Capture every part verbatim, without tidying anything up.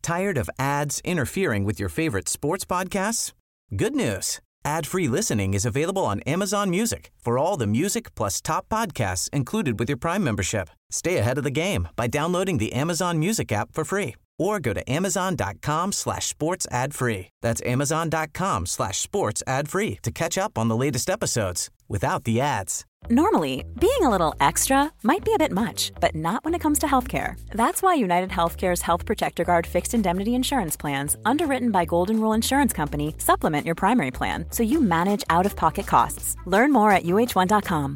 Tired of ads interfering with your favorite sports podcasts? Good news. Ad-free listening is available on Amazon Music for all the music plus top podcasts included with your Prime membership. Stay ahead of the game by downloading the Amazon Music app for free or go to amazon.com slash sports ad free. That's amazon.com slash sports ad free to catch up on the latest episodes without the ads. Normally, being a little extra might be a bit much, but not when it comes to healthcare. That's why United Healthcare's Health Protector Guard fixed indemnity insurance plans, underwritten by Golden Rule Insurance Company, supplement your primary plan so you manage out-of-pocket costs. Learn more at U H one dot com.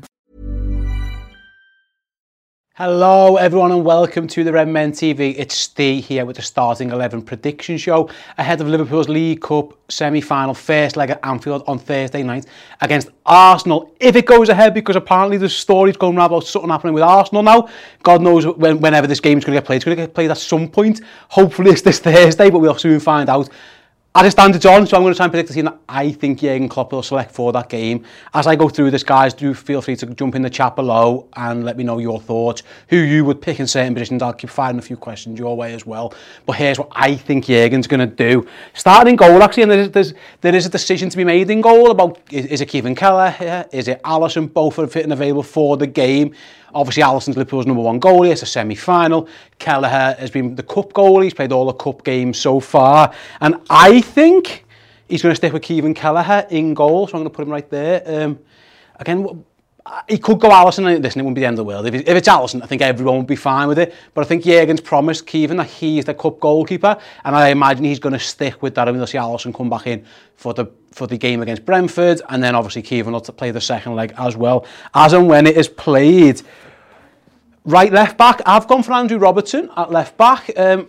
Hello everyone and welcome to the Red Men T V. It's Steve here with the Starting eleven prediction show ahead of Liverpool's League Cup semi-final first leg at Anfield on Thursday night against Arsenal. If it goes ahead, because apparently there's stories going around about something happening with Arsenal now. God knows when, whenever this game's going to get played. It's going to get played at some point. Hopefully it's this Thursday, but we'll soon find out. As it stands, it's on, so I'm going to try and predict the team that I think Jurgen Klopp will select for that game. As I go through this, guys, do feel free to jump in the chat below and let me know your thoughts, who you would pick in certain positions. I'll keep firing a few questions your way as well. But here's what I think Jurgen's going to do. Starting in goal, actually, and there is, there's, there is a decision to be made in goal about, is, is it Kevin Kelleher, is it Alisson? Both are fit and available for the game. Obviously, Alisson's Liverpool's number one goalie. It's a semi-final. Kelleher has been the cup goalie. He's played all the cup games so far. And I think he's going to stick with Kevin Kelleher in goal. So I'm going to put him right there. Um, again, he could go Alisson. And listen, it wouldn't be the end of the world. If, if it's Alisson, I think everyone would be fine with it. But I think Jurgen's promised Kevin that he's the cup goalkeeper. And I imagine he's going to stick with that. I mean, we'll see Alisson come back in for the for the game against Brentford. And then obviously Kevin will play the second leg as well, as and when it is played. Right left back, I've gone for Andrew Robertson at left back. Um,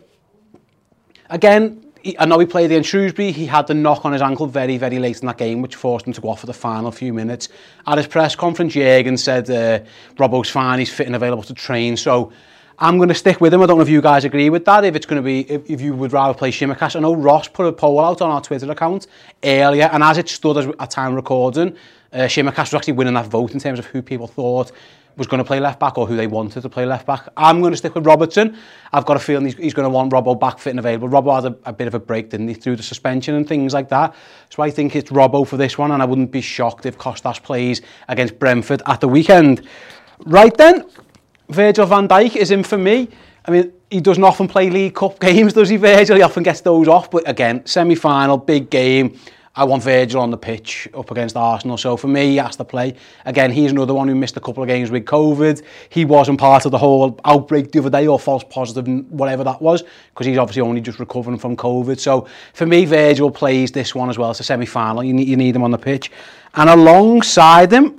again, he, I know he played against Shrewsbury. He had the knock on his ankle very, very late in that game, which forced him to go off for the final few minutes. At his press conference, Jurgen said uh, Robbo's fine, he's fit and available to train. So I'm going to stick with him. I don't know if you guys agree with that, if it's going to be, if, if you would rather play Tsimikas. I know Ross put a poll out on our Twitter account earlier, and as it stood as at time recording, uh, Tsimikas was actually winning that vote in terms of who people thought was going to play left back or who they wanted to play left back. I'm going to stick with Robertson. I've got a feeling he's, he's going to want Robbo back fit and available. Robbo had a, a bit of a break, didn't he, through the suspension and things like that. So I think it's Robbo for this one, and I wouldn't be shocked if Kostas plays against Brentford at the weekend. Right then, Virgil van Dijk is in for me. I mean, he doesn't often play League Cup games, does he, Virgil? He often gets those off. But again, semi-final, big game. I want Virgil on the pitch up against Arsenal. So for me, he has to play. Again, he's another one who missed a couple of games with COVID. He wasn't part of the whole outbreak the other day, or false positive, whatever that was, because he's obviously only just recovering from COVID. So for me, Virgil plays this one as well. It's a semi-final. You need, you need him on the pitch. And alongside him,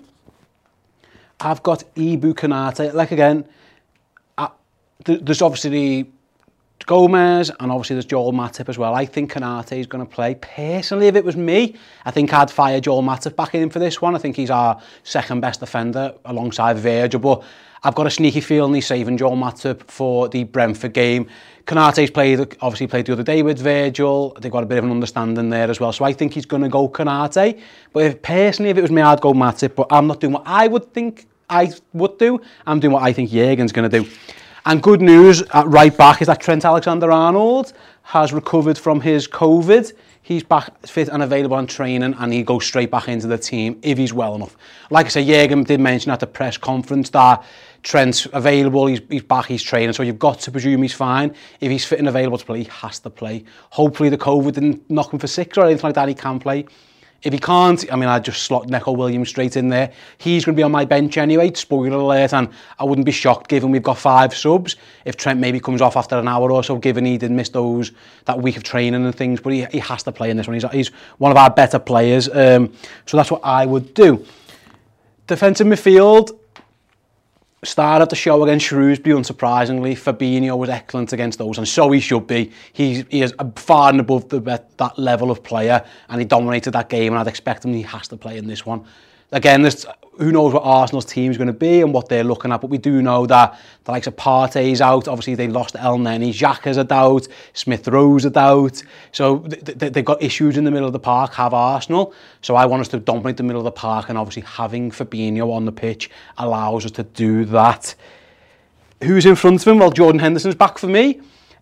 I've got Ibou Konate. Like, again, I, there's obviously Gomez, and obviously there's Joel Matip as well. I think Konate is going to play. Personally, if it was me, I think I'd fire Joel Matip back in for this one. I think he's our second best defender alongside Virgil, but I've got a sneaky feeling he's saving Joel Matip for the Brentford game. Konate's played, obviously played the other day with Virgil. They've got a bit of an understanding there as well. So I think he's going to go Konate. But if, personally, if it was me, I'd go Matip. But I'm not doing what I would think I would do. I'm doing what I think Jurgen's going to do. And good news at right back is that Trent Alexander-Arnold has recovered from his COVID. He's back fit and available on training, and he goes straight back into the team if he's well enough. Like I said, Jurgen did mention at the press conference that Trent's available, he's, he's back, he's training, so you've got to presume he's fine. If he's fit and available to play, he has to play. Hopefully the COVID didn't knock him for six or anything like that, he can play. If he can't, I mean, I'd just slot Neco Williams straight in there. He's going to be on my bench anyway, spoiler alert, and I wouldn't be shocked, given we've got five subs, if Trent maybe comes off after an hour or so, given he did miss those, that week of training and things, but he, he has to play in this one. He's, he's one of our better players, um, so that's what I would do. Defensive midfield, started the show against Shrewsbury, unsurprisingly. Fabinho was excellent against those, and so he should be. He, he is far and above the, that level of player, and he dominated that game, and I'd expect him, he has to play in this one. Again, there's, who knows what Arsenal's team is going to be and what they're looking at, but we do know that the likes of Partey's out. Obviously, they lost El Neni. Xhaka's a doubt. Smith Rowe's a doubt. So th- th- they've got issues in the middle of the park, have Arsenal. So I want us to dominate the middle of the park, and obviously having Fabinho on the pitch allows us to do that. Who's in front of him? Well, Jordan Henderson's back for me.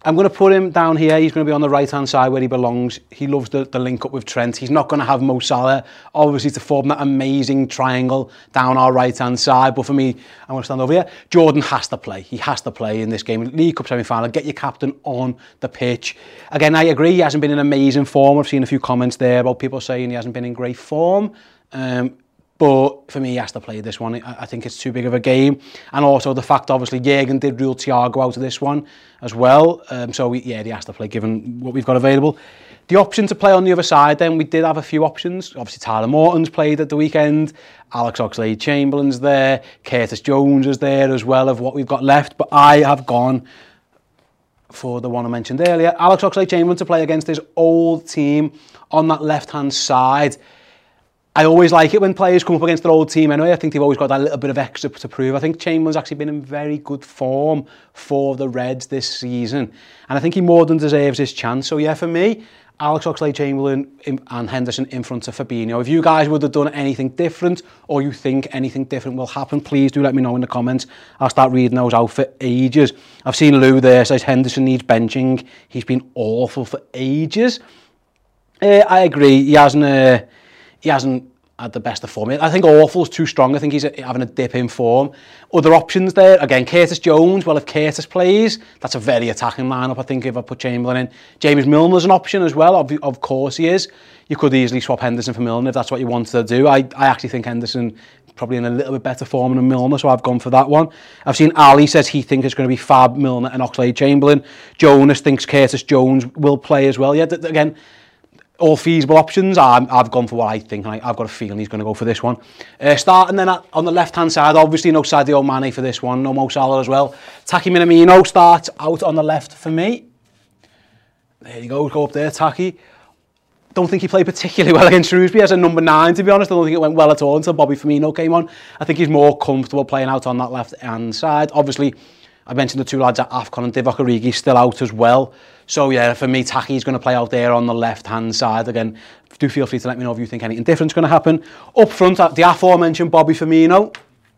I'm going to put him down here. He's going to be on the right-hand side where he belongs. He loves the, the link up with Trent. He's not going to have Mo Salah, obviously, to form that amazing triangle down our right-hand side. But for me, I'm going to stand over here. Jordan has to play. He has to play in this game. League Cup semi-final. Get your captain on the pitch. Again, I agree. He hasn't been in amazing form. I've seen a few comments there about people saying he hasn't been in great form. Um, But for me, he has to play this one. I think it's too big of a game. And also the fact, obviously, Jürgen did rule Thiago out of this one as well. Um, so, yeah, he has to play, given what we've got available. The option to play on the other side, then, we did have a few options. Obviously, Tyler Morton's played at the weekend. Alex Oxlade-Chamberlain's there. Curtis Jones is there as well of what we've got left. But I have gone for the one I mentioned earlier. Alex Oxlade-Chamberlain to play against his old team on that left-hand side. I always like it when players come up against their old team anyway. I think they've always got that little bit of extra to prove. I think Chamberlain's actually been in very good form for the Reds this season. And I think he more than deserves his chance. So yeah, for me, Alex Oxlade-Chamberlain and Henderson in front of Fabinho. If you guys would have done anything different, or you think anything different will happen, please do let me know in the comments. I'll start reading those out for ages. I've seen Lou there says Henderson needs benching. He's been awful for ages. Uh, I agree. He hasn't... Uh, He hasn't had the best of form. I think awful's too strong. I think he's having a dip in form. Other options there, again, Curtis Jones. Well, if Curtis plays, that's a very attacking lineup, I think, if I put Chamberlain in. James Milner's an option as well. Of, of course he is. You could easily swap Henderson for Milner if that's what you wanted to do. I, I actually think Henderson probably in a little bit better form than Milner, so I've gone for that one. I've seen Ali says he thinks it's going to be Fab, Milner and Oxlade-Chamberlain. Jonas thinks Curtis Jones will play as well. Yeah, th- again... all feasible options. I'm, I've gone for what I think, and I, I've got a feeling he's going to go for this one. Uh, starting then at, on the left-hand side, obviously no Sadio Mane for this one, no Mo Salah as well. Taki Minamino starts out on the left for me. There you go, go up there, Taki. Don't think he played particularly well against Shrewsbury as a number nine, to be honest. I don't think it went well at all until Bobby Firmino came on. I think he's more comfortable playing out on that left-hand side. Obviously, I mentioned the two lads at AFCON and Divock Origi still out as well. So yeah, for me, Taki's going to play out there on the left-hand side. Again, do feel free to let me know if you think anything different's going to happen. Up front, the aforementioned Bobby Firmino.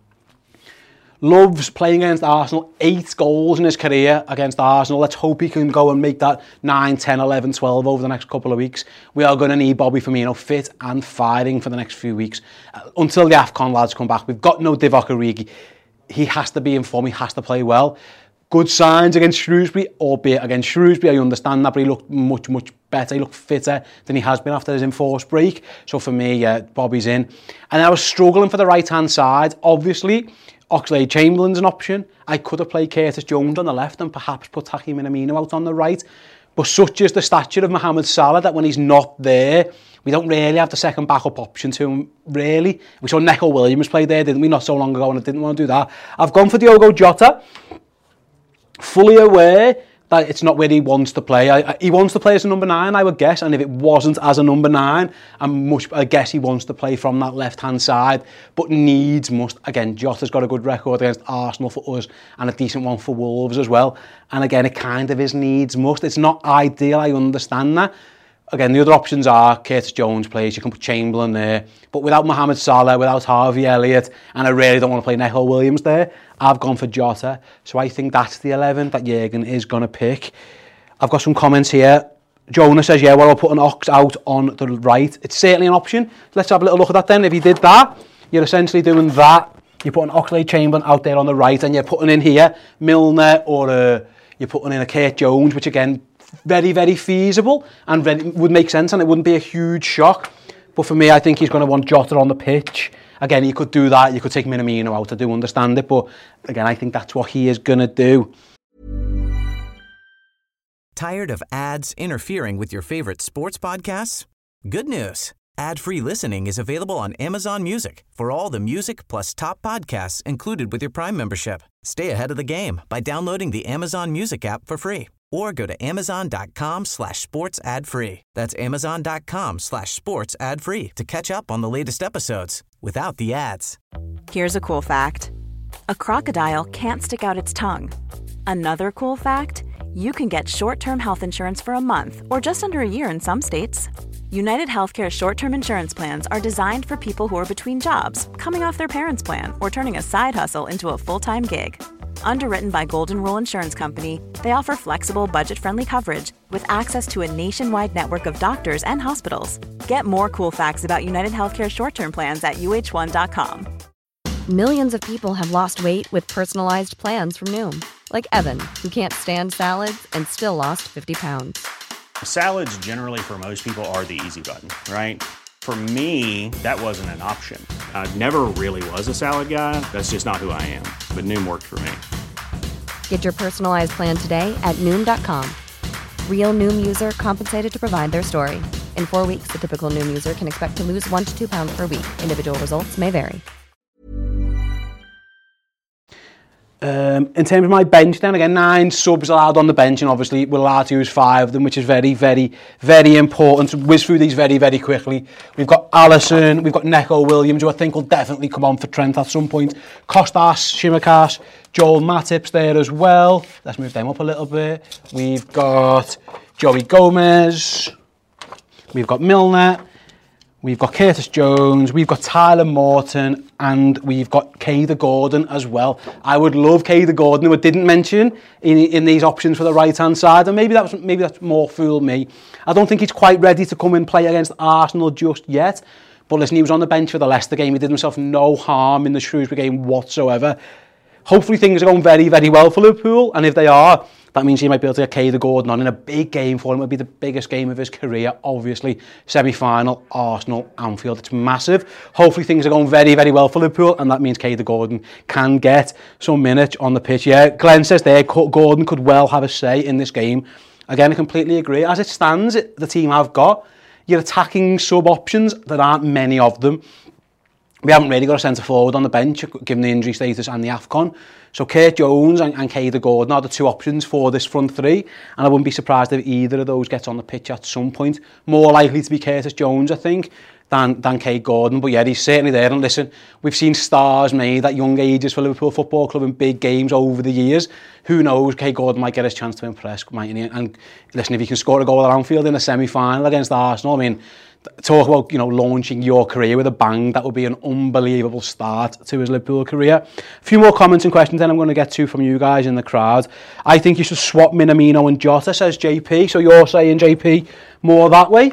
Loves playing against Arsenal. Eight goals in his career against Arsenal. Let's hope he can go and make that nine, ten, eleven, twelve over the next couple of weeks. We are going to need Bobby Firmino fit and firing for the next few weeks. Uh, until the AFCON lads come back. We've got no Divock Origi. He has to be in form, he has to play well. Good signs against Shrewsbury, albeit against Shrewsbury, I understand that, but he looked much, much better. He looked fitter than he has been after his enforced break. So for me, yeah, Bobby's in. And I was struggling for the right-hand side. Obviously, Oxlade-Chamberlain's an option. I could have played Curtis Jones on the left and perhaps put Taki Minamino out on the right. But such is the stature of Mohamed Salah that when he's not there, we don't really have the second backup option to him, really. We saw Neco Williams play there, didn't we, not so long ago, and I didn't want to do that. I've gone for Diogo Jota, fully aware that it's not where he wants to play. I, I, he wants to play as a number nine, I would guess, and if it wasn't as a number nine, I'm much, I guess he wants to play from that left-hand side, but needs must. Again, Jota's got a good record against Arsenal for us, and a decent one for Wolves as well. And again, it kind of is needs must. It's not ideal, I understand that. Again, the other options are Curtis Jones plays, you can put Chamberlain there, but without Mohamed Salah, without Harvey Elliott, and I really don't want to play Neco Williams there, I've gone for Jota. So I think that's the eleven that Jürgen is going to pick. I've got some comments here. Jonah says, yeah, well, I'll put an Ox out on the right. It's certainly an option. Let's have a little look at that then. If you did that, you're essentially doing that. You're putting Oxlade-Chamberlain out there on the right, and you're putting in here Milner, or uh, you're putting in a Kurt Jones, which again, very, very feasible and very, would make sense, and it wouldn't be a huge shock. But for me, I think he's going to want Jota on the pitch. Again, you could do that. You could take Minamino out. I do understand it. But again, I think that's what he is going to do. Tired of ads interfering with your favorite sports podcasts? Good news. Ad-free listening is available on Amazon Music for all the music plus top podcasts included with your Prime membership. Stay ahead of the game by downloading the Amazon Music app for free. Or go to amazon.com slash sports ad free. That's amazon.com slash sports ad free to catch up on the latest episodes without the ads. Here's a cool fact. A crocodile can't stick out its tongue. Another cool fact, you can get short-term health insurance for a month or just under a year in some states. United Healthcare short-term insurance plans are designed for people who are between jobs, coming off their parents' plan, or turning a side hustle into a full-time gig. Underwritten by Golden Rule Insurance Company, they offer flexible, budget-friendly coverage with access to a nationwide network of doctors and hospitals. Get more cool facts about United Healthcare short-term plans at U H one dot com. Millions of people have lost weight with personalized plans from Noom. Like Evan, who can't stand salads and still lost fifty pounds. Salads generally for most people are the easy button, right? For me, that wasn't an option. I never really was a salad guy. That's just not who I am. But Noom worked for me. Get your personalized plan today at Noom dot com. Real Noom user compensated to provide their story. In four weeks, the typical Noom user can expect to lose one to two pounds per week. Individual results may vary. Um, in terms of my bench then, again, nine subs allowed on the bench, and obviously we're allowed to use five of them, which is very, very, very important. So whiz through these very, very quickly. We've got Alisson, we've got Neco Williams, who I think will definitely come on for Trent at some point. Kostas, Tsimikas, Joel Matip's there as well. Let's move them up a little bit. We've got Joey Gomez. We've got Milner. We've got Curtis Jones, we've got Tyler Morton, and we've got Kader Gordon as well. I would love Kader Gordon, who I didn't mention in, in these options for the right-hand side, and maybe that was, maybe that's more fooled me. I don't think he's quite ready to come and play against Arsenal just yet, but listen, he was on the bench for the Leicester game. He did himself no harm in the Shrewsbury game whatsoever. Hopefully things are going very, very well for Liverpool, and if they are, that means he might be able to get Kader Gordon on in a big game for him. It would be the biggest game of his career, obviously. Semi-final, Arsenal, Anfield. It's massive. Hopefully things are going very, very well for Liverpool, and that means Kader Gordon can get some minutes on the pitch. Yeah, Glenn says there, Gordon could well have a say in this game. Again, I completely agree. As it stands, the team have got, you're attacking sub-options. There aren't many of them. We haven't really got a centre forward on the bench, given the injury status and the AFCON. So Kurt Jones and, and Kader Gordon are the two options for this front three, and I wouldn't be surprised if either of those gets on the pitch at some point. More likely to be Curtis Jones, I think, than, than Kader Gordon. But yeah, he's certainly there. And listen, we've seen stars made at young ages for Liverpool Football Club in big games over the years. Who knows, Kader Gordon might get his chance to impress, mightn't he? And listen, if he can score a goal at Anfield in a semi-final against Arsenal, I mean, talk about, you know, launching your career with a bang. That would be an unbelievable start to his Liverpool career. A few more comments and questions then I'm going to get to from you guys in the crowd. I think you should swap Minamino and Jota, says J P. So you're saying, J P, more that way?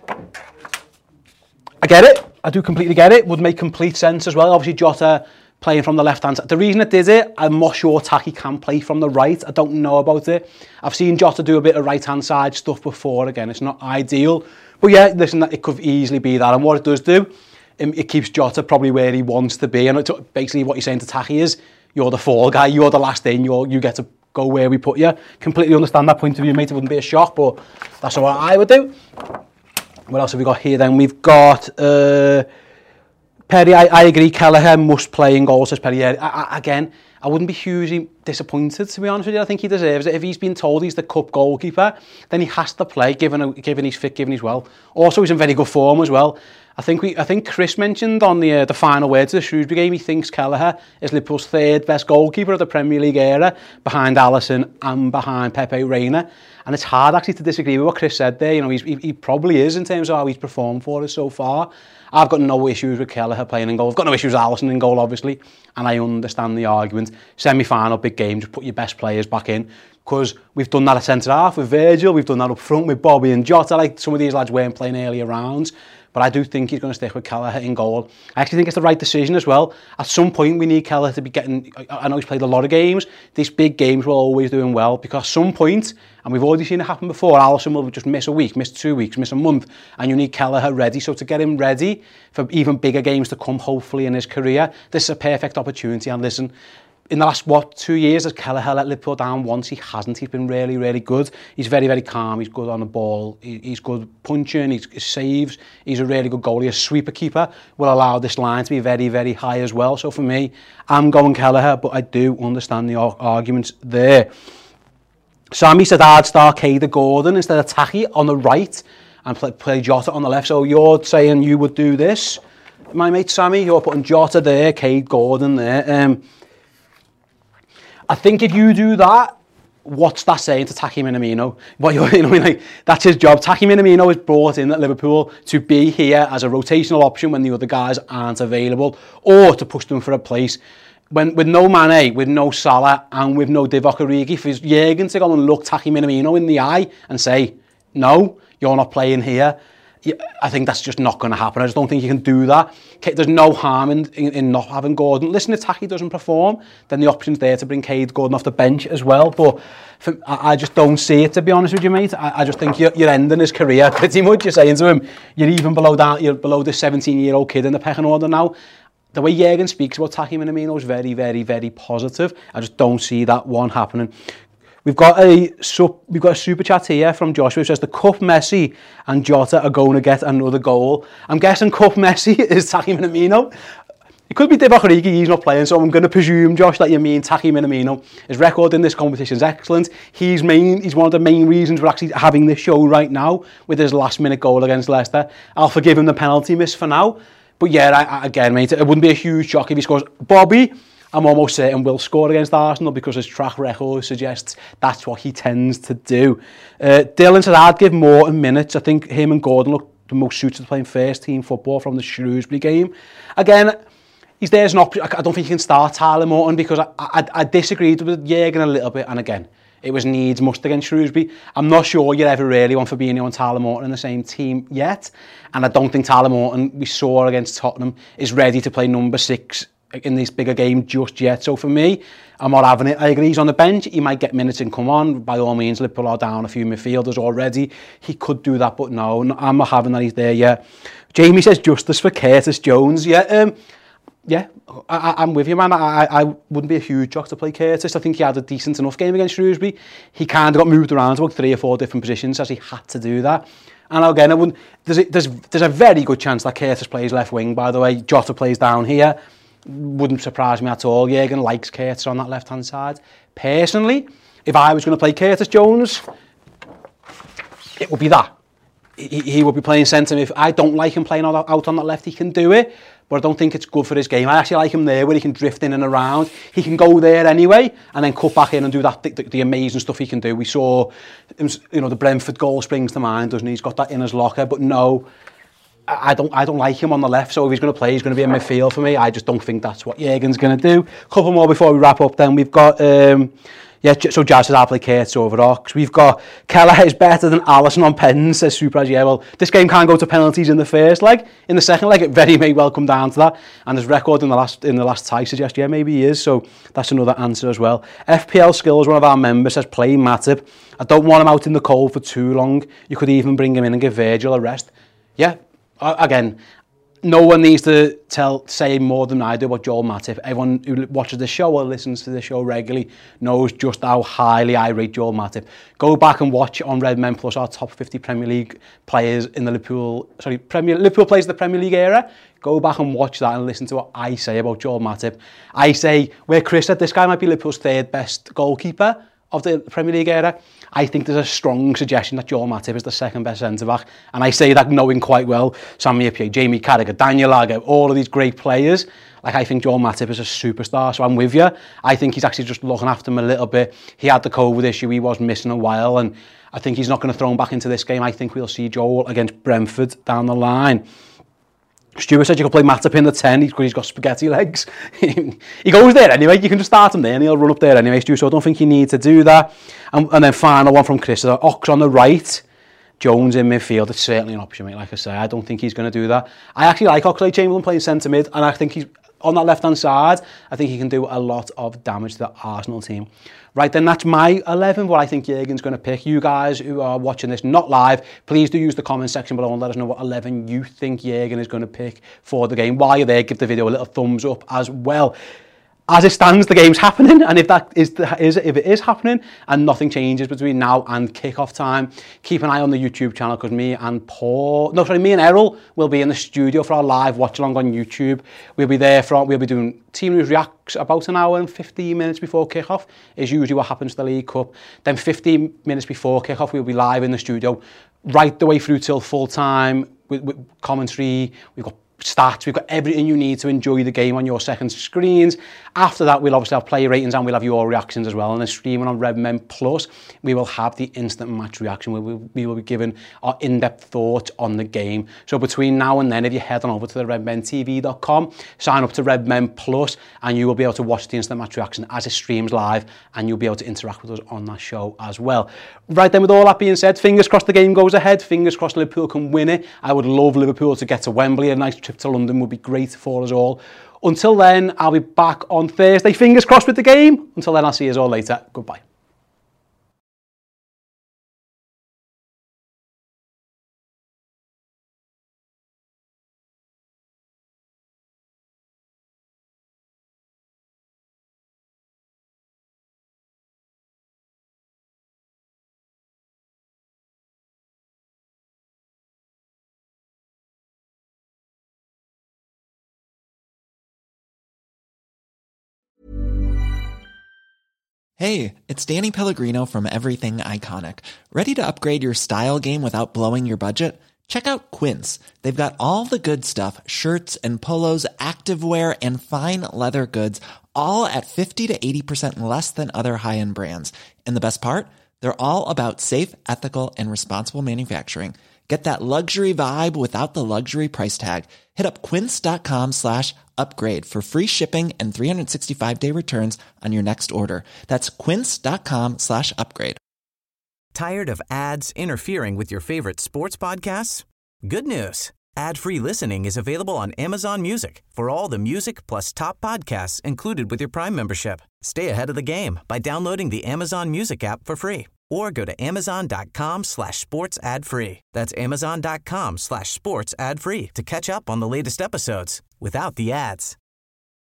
I get it. I do completely get it. Would make complete sense as well. Obviously, Jota playing from the left-hand side. The reason it did it, I'm not sure Taki can play from the right. I don't know about it. I've seen Jota do a bit of right-hand side stuff before. Again, it's not ideal. But yeah, listen, it could easily be that. And what it does do, it keeps Jota probably where he wants to be. And it's basically what you're saying to Taki is, you're the fall guy, you're the last in, you're, you get to go where we put you. Completely understand that point of view, mate. It wouldn't be a shock, but that's what I would do. What else have we got here then? We've got... Uh, Perry, I, I agree, Kelleher must play in goal, says Perry. Yeah, I, I, again, I wouldn't be hugely disappointed, to be honest with you. I think he deserves it. If he's been told he's the cup goalkeeper, then he has to play, given, given he's fit, given he's well. Also, he's in very good form as well. I think we, I think Chris mentioned on the uh, the final words of the Shrewsbury game, he thinks Kelleher is Liverpool's third best goalkeeper of the Premier League era, behind Alisson and behind Pepe Reina. And it's hard actually to disagree with what Chris said there. You know, he's, he, he probably is in terms of how he's performed for us so far. I've got no issues with Kelleher playing in goal. I've got no issues with Alisson in goal, obviously. And I understand the argument. Semi-final, big game, just put your best players back in. Because we've done that at centre-half with Virgil. We've done that up front with Bobby and Jota. Like, some of these lads weren't playing earlier rounds. But I do think he's going to stick with Kelleher in goal. I actually think it's the right decision as well. At some point, we need Kelleher to be getting... I know he's played a lot of games. These big games will always do him well. Because at some point, and we've already seen it happen before, Alisson will just miss a week, miss two weeks, miss a month. And you need Kelleher ready. So to get him ready for even bigger games to come, hopefully, in his career, this is a perfect opportunity. And listen... In the last, what, two years, has Kelleher let Liverpool down once? He hasn't. He's been really, really good. He's very, very calm. He's good on the ball. He, he's good punching. He's, he saves. He's a really good goalie. A sweeper keeper will allow this line to be very, very high as well. So for me, I'm going Kelleher, but I do understand the arguments there. Sammy said I'd start Kader Gordon instead of Taki on the right and play, play Jota on the left. So you're saying you would do this, my mate Sammy? You're putting Jota there, Kader Gordon there. Um... I think if you do that, what's that saying to Taki Minamino? What you know, like that's his job. Taki Minamino is brought in at Liverpool to be here as a rotational option when the other guys aren't available, or to push them for a place when with no Mane, with no Salah, and with no Divock Origi, for Jürgen to go and look Taki Minamino in the eye and say, no, you're not playing here, I think that's just not going to happen. I just don't think you can do that. There's no harm in, in, in not having Gordon. Listen, if Taki doesn't perform, then the option's there to bring Cade Gordon off the bench as well. But for, I, I just don't see it, to be honest with you, mate. I, I just think you're, you're ending his career pretty much. You're saying to him, you're even below that. You're below the seventeen-year-old kid in the pecking order now. The way Jürgen speaks about Taki Minamino is very, very, very positive. I just don't see that one happening. We've got a sub, we've got a super chat here from Joshua who says the Cup Messi and Jota are going to get another goal. I'm guessing Cup Messi is Taki Minamino. It could be Divock Origi, he's not playing, so I'm going to presume, Josh, that you mean Taki Minamino. His record in this competition is excellent. He's main, he's one of the main reasons we're actually having this show right now with his last minute goal against Leicester. I'll forgive him the penalty miss for now. But yeah, I, I, again, mate, it wouldn't be a huge shock if he scores. Bobby, I'm almost certain will score against Arsenal because his track record suggests that's what he tends to do. Uh, Dylan said, I'd give Morton minutes. I think him and Gordon look the most suited to playing first team football from the Shrewsbury game. Again, he's there as an option. I don't think you can start Tyler Morton because I, I, I disagreed with Jürgen a little bit. And again, it was needs must against Shrewsbury. I'm not sure you ever really want Fabinho and Tyler Morton in the same team yet. And I don't think Tyler Morton, we saw against Tottenham, is ready to play number six in this bigger game just yet. So for me, I'm not having it. I agree he's on the bench. He might get minutes and come on. By all means, Liverpool are down a few midfielders already. He could do that, but no, I'm not having that he's there yet. Jamie says justice for Curtis Jones. Yeah, um, yeah, I, I'm with you, man. I, I wouldn't be a huge shock to play Curtis. I think he had a decent enough game against Shrewsbury. He kind of got moved around to about three or four different positions as he had to do that. And again, I wouldn't, there's, a, there's, there's a very good chance that Curtis plays left wing, by the way. Jota plays down here. Wouldn't surprise me at all. Jürgen likes Curtis on that left-hand side. Personally, if I was going to play Curtis Jones, it would be that. He, he would be playing centre. If I don't like him playing out, out on that left, he can do it, but I don't think it's good for his game. I actually like him there where he can drift in and around. He can go there anyway and then cut back in and do that the, the, the amazing stuff he can do. We saw, you know, the Brentford goal springs to mind, doesn't he? He's got that in his locker, but no, I don't I don't like him on the left, so if he's going to play, he's going to be in midfield for me. I just don't think that's what Jürgen's going to do. A couple more before we wrap up then. We've got, um, yeah, so Jazz says I'll play Curtis over Ox. We've got Keller is better than Alisson on pens, says Supras. Yeah, well, this game can't go to penalties in the first leg. In the second leg, it very may well come down to that. And his record in the last in the last tie suggests, yeah, maybe he is. So that's another answer as well. F P L Skills, one of our members, says play Matip. I don't want him out in the cold for too long. You could even bring him in and give Virgil a rest. Yeah. Again, no one needs to tell say more than I do about Joel Matip. Everyone who watches the show or listens to the show regularly knows just how highly I rate Joel Matip. Go back and watch on Red Men Plus our top fifty Premier League players in the Liverpool, sorry, Premier Liverpool players of the Premier League era. Go back and watch that and listen to what I say about Joel Matip. I say where Chris said this guy might be Liverpool's third best goalkeeper of the Premier League era, I think there's a strong suggestion that Joel Matip is the second best centre-back. And I say that knowing quite well Sami Hyypiä, Jamie Carragher, Daniel Agger, all of these great players. Like, I think Joel Matip is a superstar, so I'm with you. I think he's actually just looking after him a little bit. He had the COVID issue, he was missing a while, and I think he's not going to throw him back into this game. I think we'll see Joel against Brentford down the line. Stuart said you could play Matip in the ten because he's got spaghetti legs. He goes there anyway. You can just start him there and he'll run up there anyway, Stuart. So I don't think you need to do that. And, and then final one from Chris. Ox on the right, Jones in midfield. It's certainly an option, mate. Like I say, I don't think he's going to do that. I actually like Oxlade-Chamberlain playing centre mid, and I think he's on that left-hand side. I think he can do a lot of damage to the Arsenal team. Right, then that's my eleven, what I think Jürgen's going to pick. You guys who are watching this not live, please do use the comment section below and let us know what eleven you think Jürgen is going to pick for the game. While you're there, give the video a little thumbs up as well. As it stands, the game's happening, and if that is, the, is if it is happening and nothing changes between now and kick-off time, keep an eye on the YouTube channel because me and Paul, no sorry, me and Errol will be in the studio for our live watch-along on YouTube. We'll be there for, we'll be doing Team News Reacts about an hour and fifteen minutes before kick-off is usually what happens to the League Cup. Then fifteen minutes before kick-off, we'll be live in the studio right the way through till full-time with, with commentary. We've got stats, we've got everything you need to enjoy the game on your second screens. After that, we'll obviously have player ratings and we'll have your reactions as well. And then streaming on Redmen Plus, we will have the instant match reaction where we, we will be giving our in-depth thoughts on the game. So between now and then, if you head on over to the redmen t v dot com, sign up to Redmen Plus, and you will be able to watch the instant match reaction as it streams live, and you'll be able to interact with us on that show as well. Right then, with all that being said, fingers crossed the game goes ahead. Fingers crossed Liverpool can win it. I would love Liverpool to get to Wembley. A nice trip to London would be great for us all. Until then, I'll be back on Thursday. Fingers crossed with the game. Until then, I'll see you all later. Goodbye. Hey, it's Danny Pellegrino from Everything Iconic. Ready to upgrade your style game without blowing your budget? Check out Quince. They've got all the good stuff, shirts and polos, activewear, and fine leather goods, all at fifty to eighty percent less than other high-end brands. And the best part? They're all about safe, ethical, and responsible manufacturing. Get that luxury vibe without the luxury price tag. Hit up quince.com slash upgrade for free shipping and three sixty-five day returns on your next order. That's quince.com slash upgrade. Tired of ads interfering with your favorite sports podcasts? Good news. Ad-free listening is available on Amazon Music for all the music plus top podcasts included with your Prime membership. Stay ahead of the game by downloading the Amazon Music app for free or go to amazon.com slash sports ad free. That's amazon.com slash sports ad free to catch up on the latest episodes without the ads.